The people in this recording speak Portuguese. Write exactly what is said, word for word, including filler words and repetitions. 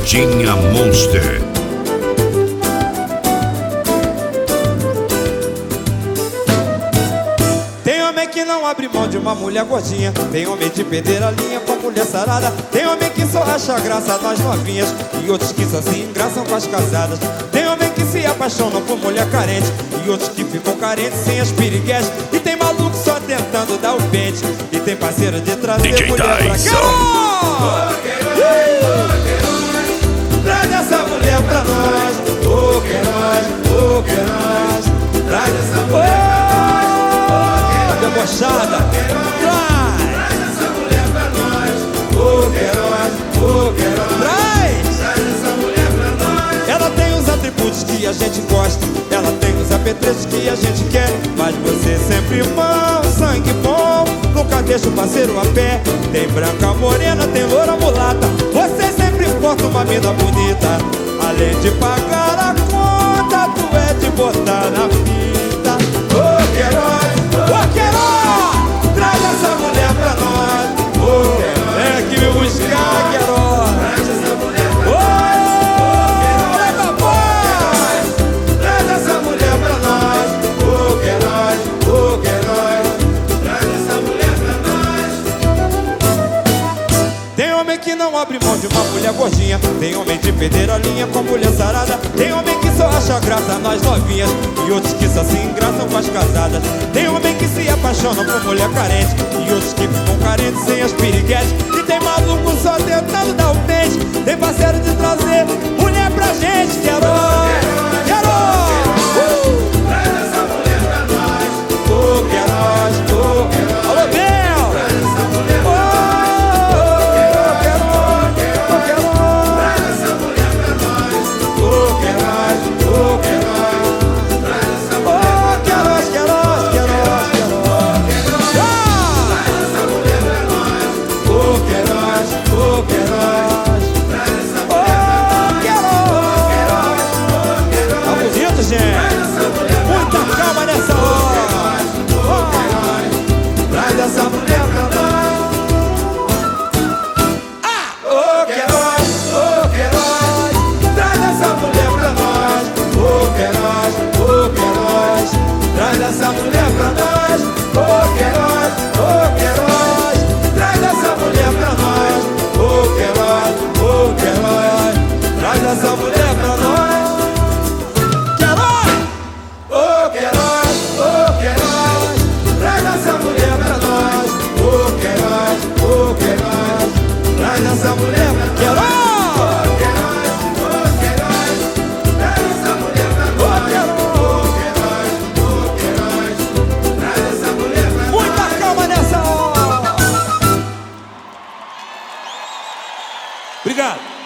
Pagodinha Monster. Tem homem que não abre mão de uma mulher gordinha, tem homem de perder a linha com a mulher sarada, tem homem que só acha graça nas novinhas e outros que só se engraçam com as casadas. Tem homem que se apaixonam por mulher carente e outros que ficam carentes sem as piriguetes. E tem maluco só tentando dar o pente e tem parceiro de trazer D J mulher pra cá. Traz essa mulher pra nós, ô Queiroz, ô Queiroz, traz essa mulher pra nós, debochada, traz, traz essa mulher pra nós, ô Queiroz, ô Queiroz, traz, traz essa mulher pra nós. Ela tem os atributos que a gente gosta, ela tem os apetrechos que a gente quer, mas você sempre bom, sangue bom, nunca deixa o parceiro a pé. Tem branca morena, tem loura mulata, você sempre porta uma mina bonita. Além de pagar a conta, tu é de botar na fita. Ô Queiroz, ô Queiroz, traz essa mulher pra nós. Ô Queiroz, vem aqui me buscar, Queiroz. Traz essa mulher pra nós. Ô Queiroz, traz essa mulher pra nós. Ô Queiroz, ô Queiroz, traz essa mulher pra nós. Tem homem que não abre mão de uma mulher gordinha, tem homem de perder a linha com a mulher sarada, tem homem que só acha graça nas novinhas e outros que só se engraçam com as casadas. Tem homem que se apaixona por mulher carente e outros que ficam carentes sem as piriguetes. E tem maluco só tentando dar o pente, tem parceiro de trazer mulher pra gente. Queiroz, Queiroz, uh! Traz essa mulher pra nós, ô Queiroz, ô Queiroz, alô Bel, traz essa mulher pra nós. Essa mulher pra nós, ô Queiroz, ô Queiroz, traz essa mulher pra nós, ô Queiroz, ô Queiroz, traz essa mulher pra nós. Queiroz, ô Queiroz, ô Queiroz, traz essa mulher pra nós, ô Queiroz, ô Queiroz, traz essa mulher pra nós. Queiroz! Obrigado.